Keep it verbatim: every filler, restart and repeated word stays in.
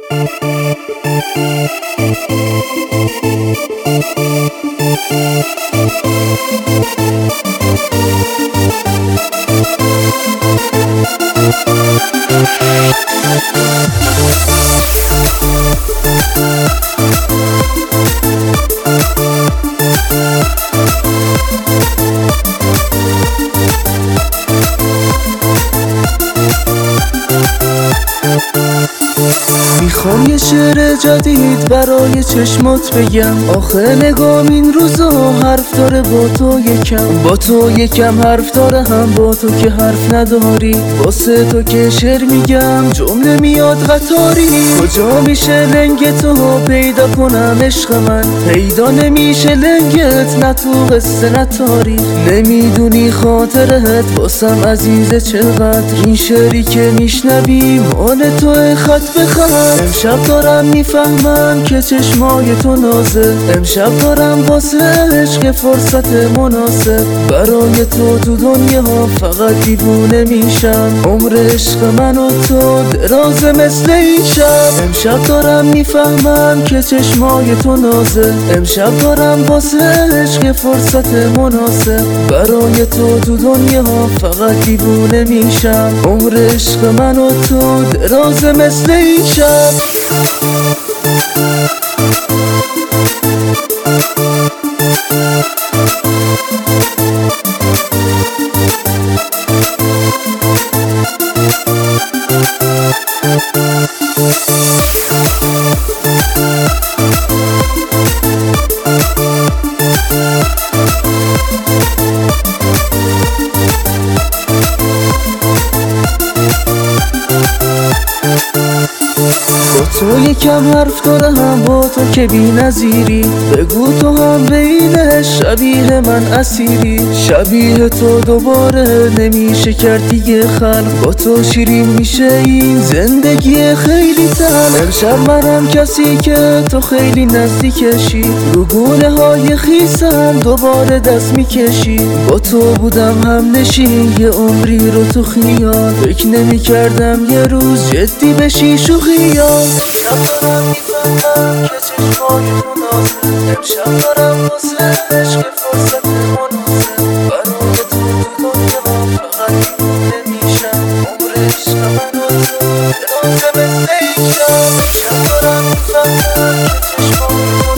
میخوام یه شعر جدید برای چشمات بگم، آخه نگام این روزا حرف داره با تو یکم، با تو یکم حرف داره هم با تو که حرف نداری. واسه تو که شعر میگم جمله میاد قطاری. کجا میشه لنگ تو پیدا کنم عشق من؟ پیدا نمیشه لنگت، نه تو قصه نه تاریخ. نمیدونی خاطرت واسم عزیزه چقدر، این شعری که میشنوی مال تو خط به خط. امشب دارم میفهمم که چشمای تو نازه، امشب دارم واسه عشق فرصت مناسب. برای تو تو دنیا فقط دیوونه میشم، عمر عشق من و تو درازه مثل این شب. امشب دارم میفهمم که چشمای تو نازه، امشب دارم واسه عشق فرصت مناسب. برای تو تو دنیا فقط دیوونه میشم، عمر عشق من و تو درازه مثل این شب. تو یکم حرف داره هم با تو که بی نظیری. بگو تو هم بینه شبیه من اسیری، شبیه تو دوباره نمیشه کرد دیگه خلق. با تو شیرین میشه این زندگی خیلی تلخ. امشب منم کسی که تو خیلی نزدیکشی، رو گونه های خیسم دوباره دست میکشی. با تو بودم هم نشین یه عمری رو تو خیال، فکر نمی کردم یه روز جدی بشی شوخیال. امشب دارم میفهمم که چشمای تو نازه، امشب دارم واسه عشق فرصت مناسب. برای تو تو دنیا فقط دیوونه نمیشم، عمر عشق من و تو درازه مثل این شب. امشب دارم میفهمم که چشمای